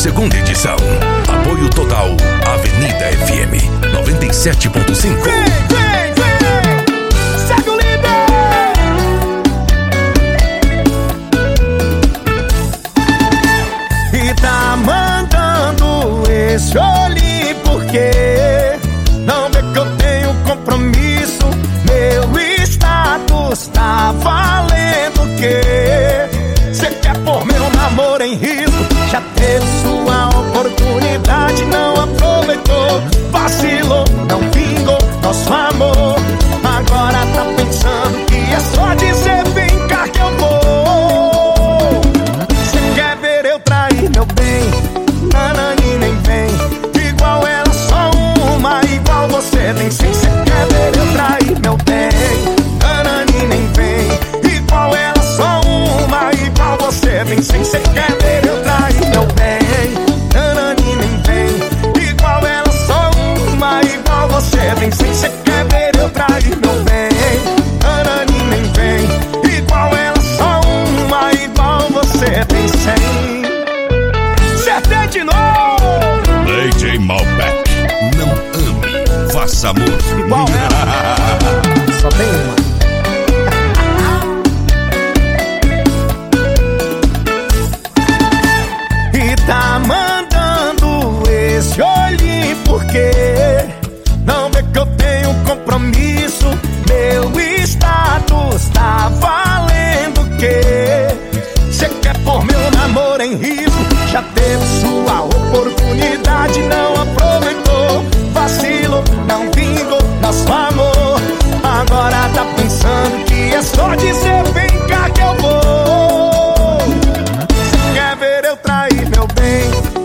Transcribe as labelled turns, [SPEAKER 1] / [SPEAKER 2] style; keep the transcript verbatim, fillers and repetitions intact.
[SPEAKER 1] segunda edição. Apoio total, Avenida F M noventa e sete ponto cinco.
[SPEAKER 2] Vem, vem, vem! Segue o líder! E tá mandando esse olhinho porque não vê que eu tenho compromisso. Meu status tá valendo o quê? Cê quer pôr meu namoro em risco? Já teve sua oportunidade, não aproveitou. Vacilou, não vingou nosso amor. Agora tá pensando que é só dizer vem cá que eu vou. Cê quer ver eu trair meu bem? Nanani nem vem. Igual ela só uma, igual você tem sim. Cê quer ver eu trair meu bem? Nanani nem vem. Igual ela só uma, igual você tem sim. Cê quer ver eu trair meu bem? Nanani nem vem. Igual ela só uma, igual você tem sim. Cê quer ver eu trair meu bem? Nanani nem vem. Igual ela só uma, igual você tem sim. Acertei de novo!
[SPEAKER 1] D J Malbec. Não ame, faça amor.
[SPEAKER 2] Igual ela. Só tem uma. E tá mandando esse olhinho porque não vê que eu tenho compromisso. Meu status tá valendo o quê? Cê quer pôr meu namoro em risco? Já teve sua oportunidade, não aproveitou. Vacilo, não vingou nosso amor. Agora tá pensando que é só dizer vem cá que eu vou. Cê quer ver eu trair meu bem?